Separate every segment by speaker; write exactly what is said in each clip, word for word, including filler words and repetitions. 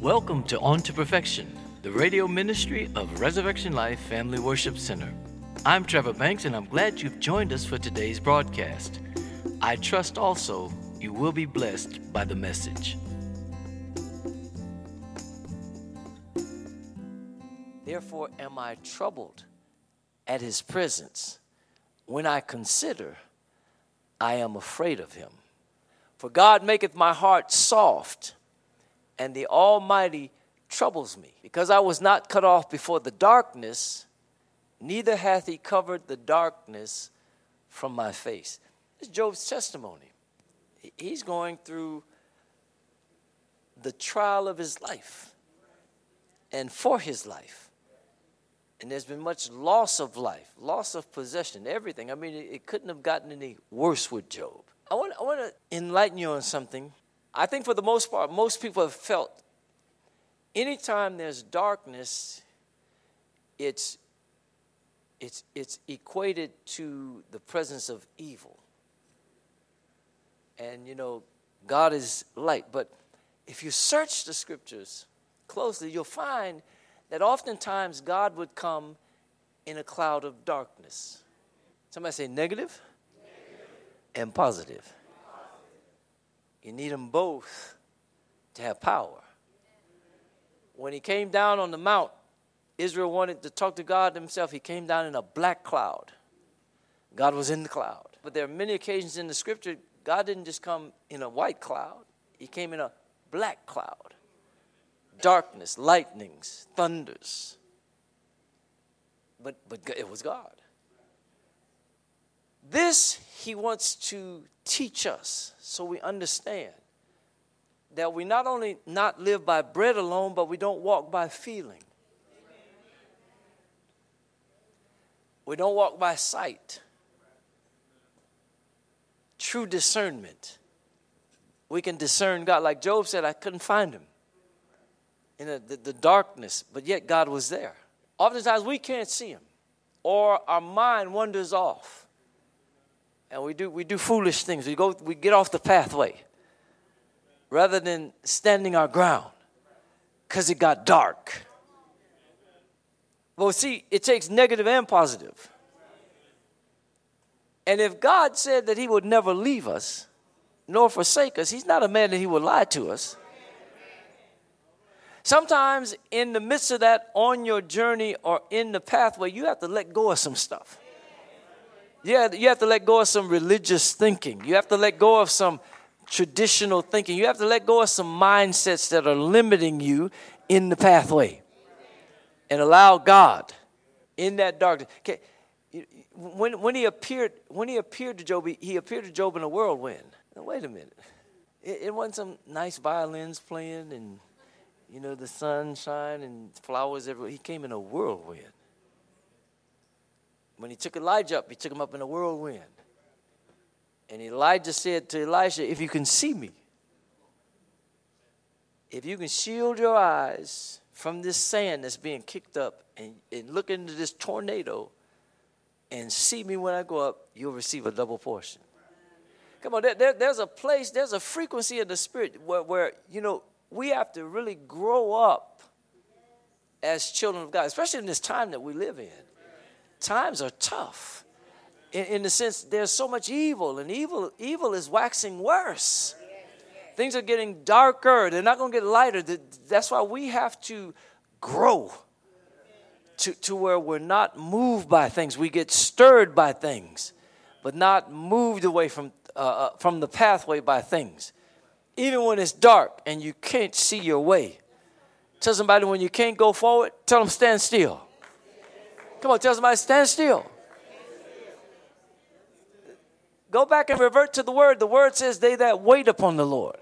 Speaker 1: Welcome to On to Perfection, the radio ministry of Resurrection Life Family Worship Center. I'm Trevor Banks, and I'm glad you've joined us for today's broadcast. I trust also you will be blessed by the message. Therefore am I troubled at his presence. When I consider, I am afraid of him. For God maketh my heart soft, and the Almighty troubles me. Because I was not cut off before the darkness, neither hath he covered the darkness from my face. This is Job's testimony. He's going through the trial of his life and for his life. And there's been much loss of life, loss of possession, everything. I mean, it, it couldn't have gotten any worse with Job. I want, I want to enlighten you on something. I think for the most part, most people have felt anytime there's darkness, it's, it's, it's equated to the presence of evil. And, you know, God is light. But if you search the scriptures closely, you'll find that oftentimes God would come in a cloud of darkness. Somebody say negative, negative. And positive. You need them both to have power. When he came down on the mount, Israel wanted to talk to God himself. He came down in a black cloud. God was in the cloud. But there are many occasions in the scripture, God didn't just come in a white cloud. He came in a black cloud. Darkness, lightnings, thunders. But, but it was God. This he wants to teach us so we understand that we not only not live by bread alone, but we don't walk by feeling. We don't walk by sight. True discernment. We can discern God. Like Job said, I couldn't find him in the, the, the darkness, but yet God was there. Oftentimes we can't see him, or our mind wanders off. And we do we do foolish things. We go we get off the pathway rather than standing our ground because it got dark. Well, see, it takes negative and positive. And if God said that he would never leave us nor forsake us, he's not a man that he would lie to us. Sometimes in the midst of that, on your journey or in the pathway, you have to let go of some stuff. Yeah, you have to let go of some religious thinking. You have to let go of some traditional thinking. You have to let go of some mindsets that are limiting you in the pathway. And allow God in that darkness. Okay. When, when he appeared, when he appeared to Job, he, he appeared to Job in a whirlwind. Now, wait a minute. It, it wasn't some nice violins playing and, you know, the sunshine and flowers everywhere. He came in a whirlwind. When he took Elijah up, he took him up in a whirlwind. And Elijah said to Elisha, if you can see me, if you can shield your eyes from this sand that's being kicked up and, and look into this tornado and see me when I go up, you'll receive a double portion. Come on, there, there, there's a place, there's a frequency in the spirit where, where, you know, we have to really grow up as children of God, especially in this time that we live in. Times are tough in, in the sense there's so much evil, and evil evil is waxing worse. Things are getting darker. They're not going to get lighter. That's why we have to grow to, to where we're not moved by things. We get stirred by things, but not moved away from, uh, from the pathway by things. Even when it's dark and you can't see your way. Tell somebody when you can't go forward, tell them stand still. Come on, tell somebody, stand still. Go back and revert to the word. The word says they that wait upon the Lord.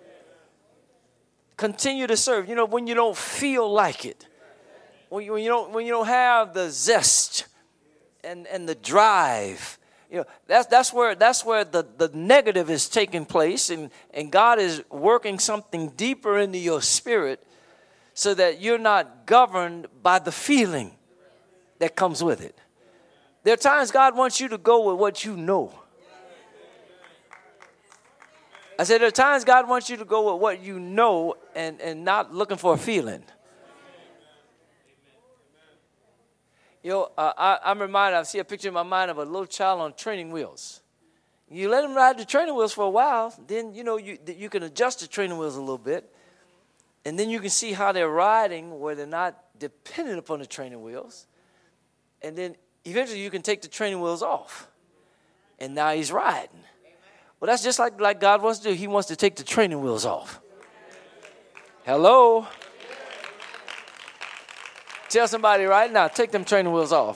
Speaker 1: Continue to serve. You know, when you don't feel like it. When you, when you don't when you don't have the zest and, and the drive. You know, that's that's where that's where the, the negative is taking place, and, and God is working something deeper into your spirit so that you're not governed by the feeling that comes with it. There are times God wants you to go with what you know. I said, there are times God wants you to go with what you know and, and not looking for a feeling. You know, uh, I, I'm reminded, I see a picture in my mind of a little child on training wheels. You let them ride the training wheels for a while, then, you know, you, you can adjust the training wheels a little bit. And then you can see how they're riding where they're not dependent upon the training wheels. And then eventually you can take the training wheels off. And now he's riding. Well, that's just like, like God wants to do. He wants to take the training wheels off. Hello? Tell somebody right now, take them training wheels off.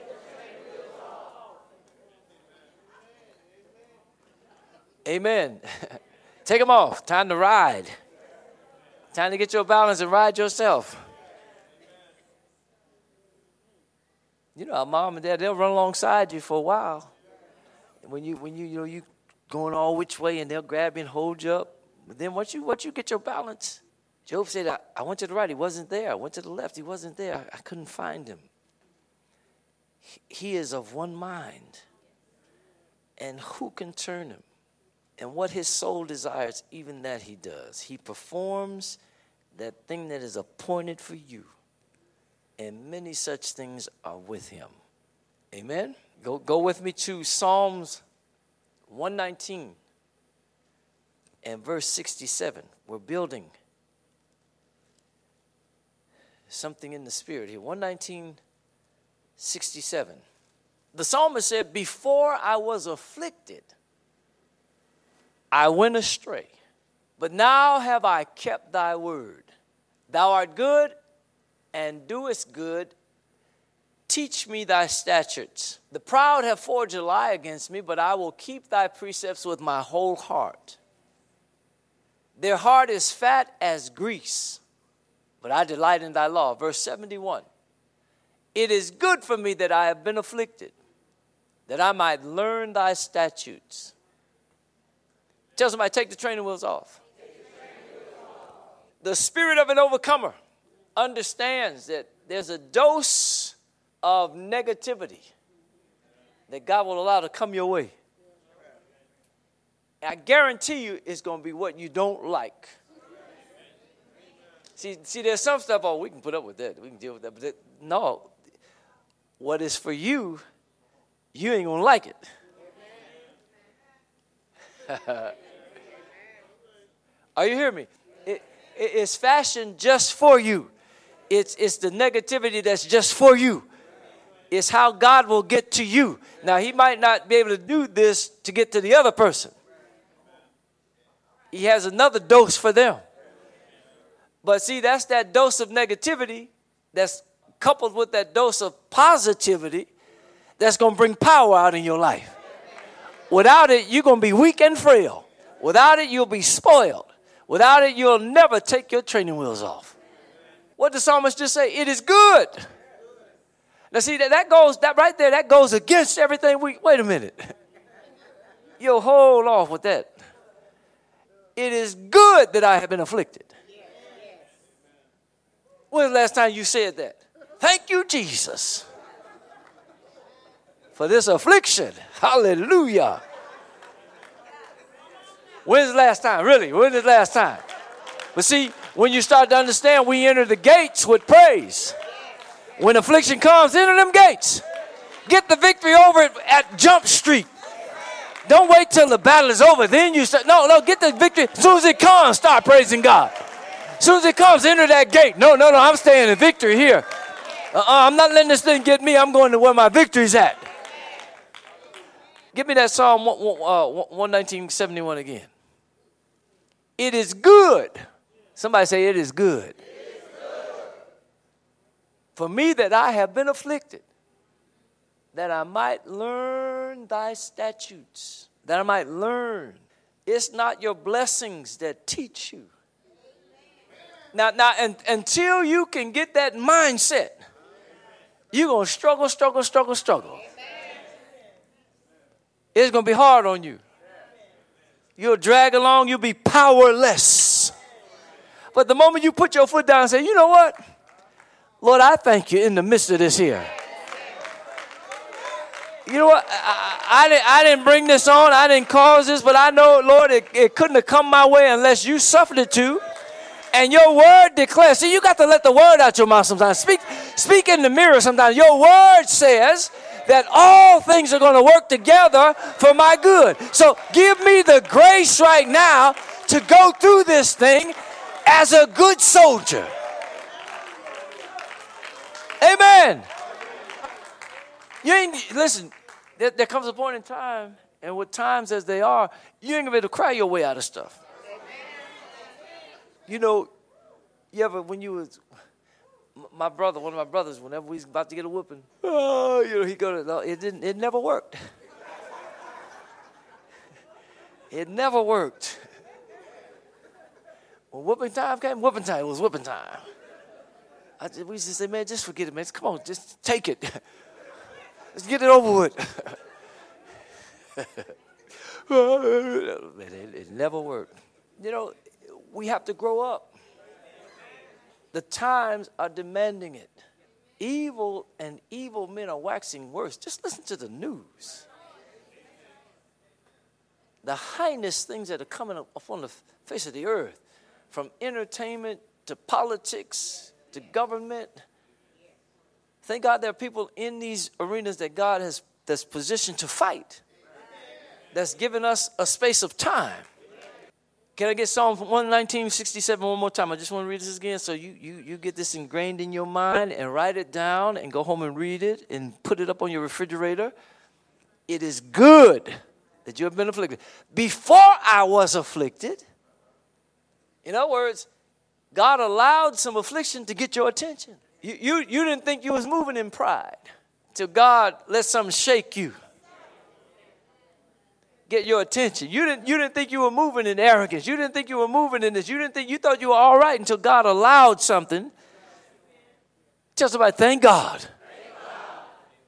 Speaker 1: Amen. Take them off. Time to ride. Time to get your balance and ride yourself. You know, our mom and dad, they'll run alongside you for a while. When you, when you, you know, you going all which way, and they'll grab you and hold you up. But then once you, once you get your balance, Job said, I, I went to the right, he wasn't there. I went to the left, he wasn't there. I, I couldn't find him. He, he is of one mind. And who can turn him? And what his soul desires, even that he does. He performs that thing that is appointed for you. And many such things are with him. Amen? Go, go with me to Psalms one nineteen and verse sixty-seven. We're building something in the spirit here. one nineteen, sixty-seven. The psalmist said, before I was afflicted, I went astray, but now have I kept thy word. Thou art good and doest good. Teach me thy statutes. The proud have forged a lie against me, but I will keep thy precepts with my whole heart. Their heart is fat as grease, but I delight in thy law. Verse seventy-one. It is good for me that I have been afflicted, that I might learn thy statutes. Tell somebody, take the training wheels off. The spirit of an overcomer understands that there's a dose of negativity that God will allow to come your way. I guarantee you it's going to be what you don't like. See, see, there's some stuff, oh, we can put up with that. We can deal with that. But that, no, what is for you, you ain't going to like it. Are you hearing me? It, it, it's fashioned just for you. It's, it's the negativity that's just for you. It's how God will get to you. Now, he might not be able to do this to get to the other person. He has another dose for them. But see, that's that dose of negativity that's coupled with that dose of positivity that's going to bring power out in your life. Without it, you're going to be weak and frail. Without it, you'll be spoiled. Without it, you'll never take your training wheels off. What did the psalmist just say? It is good. Now see, that, that goes, that right there, that goes against everything we, wait a minute. You'll hold off with that. It is good that I have been afflicted. When was the last time you said that? Thank you, Jesus, for this affliction. Hallelujah. When's the last time? Really, when's the last time? But see, when you start to understand, we enter the gates with praise. When affliction comes, enter them gates. Get the victory over it at Jump Street. Don't wait till the battle is over. Then you start. No, no, get the victory. As soon as it comes, start praising God. As soon as it comes, enter that gate. No, no, no, I'm staying in victory here. Uh-uh, I'm not letting this thing get me. I'm going to where my victory's at. Give me that Psalm one nineteen, seventy-one again. It is good. Somebody say, it is good. It is good for me that I have been afflicted, that I might learn thy statutes, that I might learn. It's not your blessings that teach you. Now, now and, until you can get that mindset, you're going to struggle, struggle, struggle, struggle. It's going to be hard on you. You'll drag along, you'll be powerless. But the moment you put your foot down and say, you know what? Lord, I thank you in the midst of this here. You know what? I, I, I, didn't, I didn't bring this on. I didn't cause this, but I know, Lord, it, it couldn't have come my way unless you suffered it to. And your word declares. See, you got to let the word out your mouth sometimes. Speak, speak in the mirror sometimes. Your word says that all things are going to work together for my good. So give me the grace right now to go through this thing as a good soldier. Amen. You ain't, listen, there, there comes a point in time, and with times as they are, you ain't going to be able to cry your way out of stuff. You know, you ever, when you was, my brother, one of my brothers, whenever we was about to get a whooping, oh, you know, he go to, it didn't, it never worked. It never worked. When whooping time came, whooping time, it was whooping time. I just, we used to say, man, just forget it, man. Come on, just take it. Let's get it over with. it, it never worked. You know, we have to grow up. The times are demanding it. Evil and evil men are waxing worse. Just listen to the news. The heinous things that are coming up on the face of the earth, from entertainment to politics to government. Thank God there are people in these arenas that God has that's positioned to fight. That's given us a space of time. Can I get Psalm one nineteen, sixty-seven one more time? I just want to read this again so you, you, you get this ingrained in your mind and write it down and go home and read it and put it up on your refrigerator. It is good that you have been afflicted. Before I was afflicted, in other words, God allowed some affliction to get your attention. You, you, you didn't think you was moving in pride till God let something shake you. Get your attention. You didn't, you didn't think you were moving in arrogance. You didn't think you were moving in this. You didn't think, you thought you were all right until God allowed something. Tell somebody, thank God. Thank God.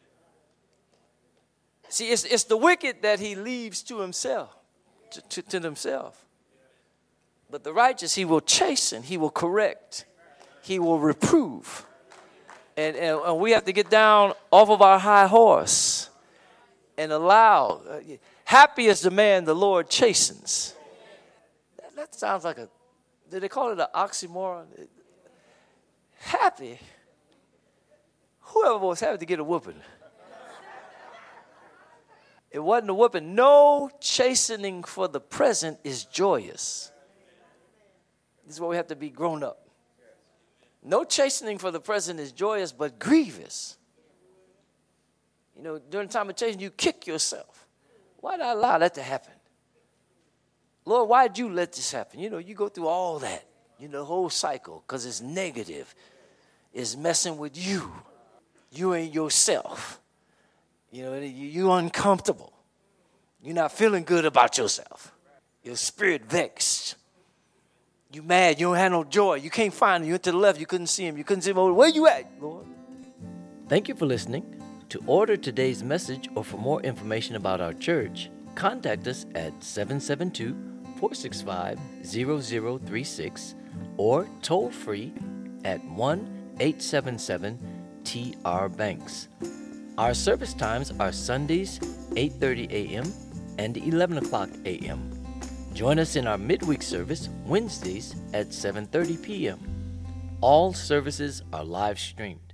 Speaker 1: See, it's, it's the wicked that he leaves to himself, to, to, to themselves. But the righteous he will chasten, he will correct, he will reprove. And, and, and we have to get down off of our high horse and allow. Uh, happy is the man the Lord chastens. That, that sounds like a, did they call it an oxymoron? Happy? Whoever was happy to get a whooping. It wasn't a whooping. No chastening for the present is joyous. This is where we have to be grown up. No chastening for the present is joyous, but grievous. You know, during the time of chastening, you kick yourself. Why did I allow that to happen? Lord, why did you let this happen? You know, you go through all that, you know, the whole cycle, because it's negative. It's messing with you. You ain't yourself. You know, you, you're uncomfortable. You're not feeling good about yourself. Your spirit vexed. You mad, you don't have no joy. You can't find him. You went to the left, you couldn't see him. You couldn't see him. Where you at, Lord? Thank you for listening. To order today's message or for more information about our church, contact us at seven seven two, four six five, zero zero three six or toll free at one eight seven seven T R Banks. Our service times are Sundays, eight thirty a.m. and eleven o'clock a.m. Join us in our midweek service Wednesdays at seven thirty p.m. All services are live streamed.